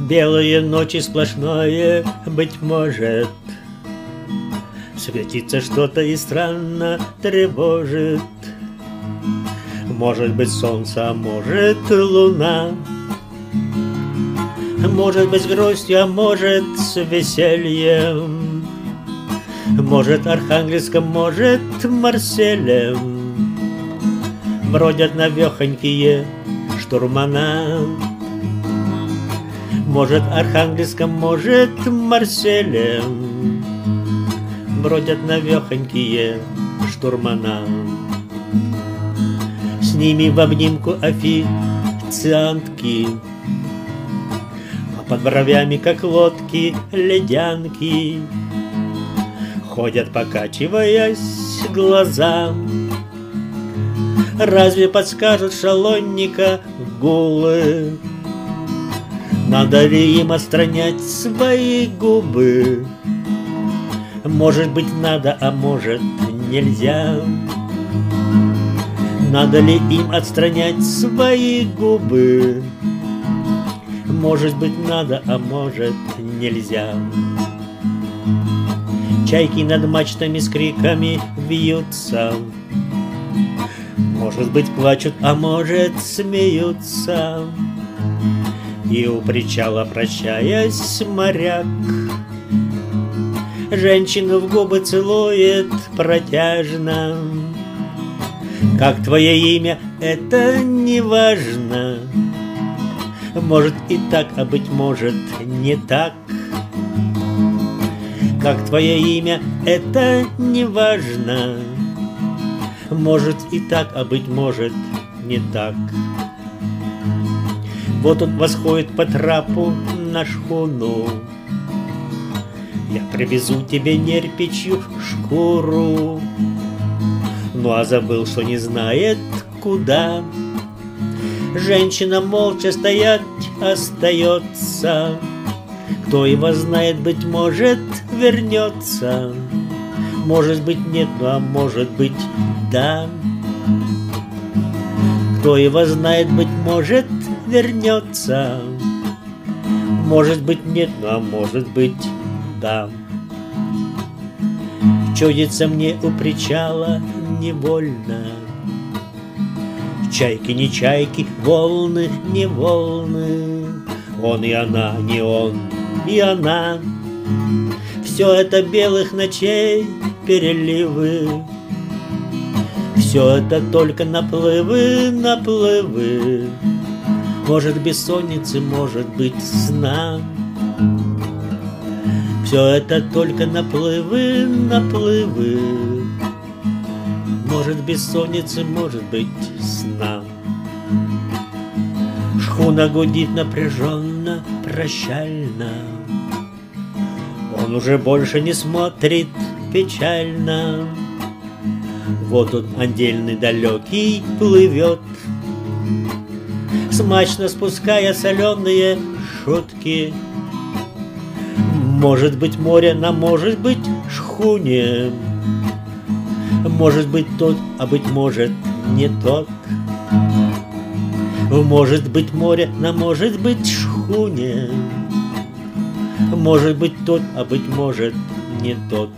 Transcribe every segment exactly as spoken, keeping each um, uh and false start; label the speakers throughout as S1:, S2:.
S1: Белые ночи сплошное, быть может, светится что-то и странно тревожит. Может быть солнце, а может луна, может быть с грустью, а может с весельем, может Архангельском, может Марселем. Бродят навехонькие штурмана, может Архангельском, может Марселем. Бродят навехонькие штурмана. С ними в обнимку официантки, а под бровями, как лодки, ледянки, ходят, покачиваясь, глаза. Разве подскажут шалонника гулы, надо ли им отстранять свои губы? Может быть надо, а может нельзя. Надо ли им отстранять свои губы? Может быть надо, а может нельзя. Чайки над мачтами с криками вьются, может быть плачут, а может смеются. И у причала, прощаясь, моряк женщину в губы целует протяжно. Как твое имя, это не важно. Может и так, а быть может не так. Как твое имя, это не важно. Может и так, а быть может не так. Вот он восходит по трапу на шхуну. Я привезу тебе нерпичью шкуру. Ну а забыл, что не знает куда. Женщина молча стоять остается. Кто его знает, быть может, вернется. Может быть нет, ну а может быть да. Кто его знает, быть может, вернется. Может быть нет, ну а может быть да. Чудится мне у причала невольно. Чайки не чайки, волны не волны. Он и она, не он и она. Все это белых ночей переливы. Все это только наплывы, наплывы. Может бессонницы, может быть сна. Все это только наплывы, наплывы. Может бессонницы, может быть сна. Шхуна гудит напряженно, прощально. Он уже больше не смотрит печально. Вот он отдельный далекий плывет, смачно спуская соленые шутки. Может быть море, на может быть шхуне. Может быть тот, а быть может не тот. Может быть море, на может быть шхуне. Может быть тот, а быть может не тот.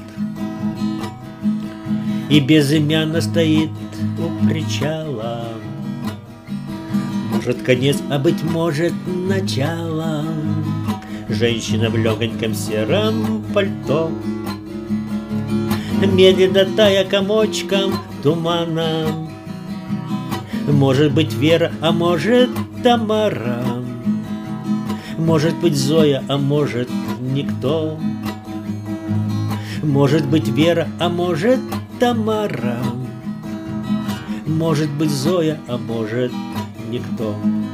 S1: И безымянно стоит у причала. Может конец, а быть может начало. Женщина в легоньком сером пальто, медленно тая комочком тумана. Может быть Вера, а может Тамара. Может быть Зоя, а может никто. Может быть Вера, а может Тамара. Может быть Зоя, а может никто.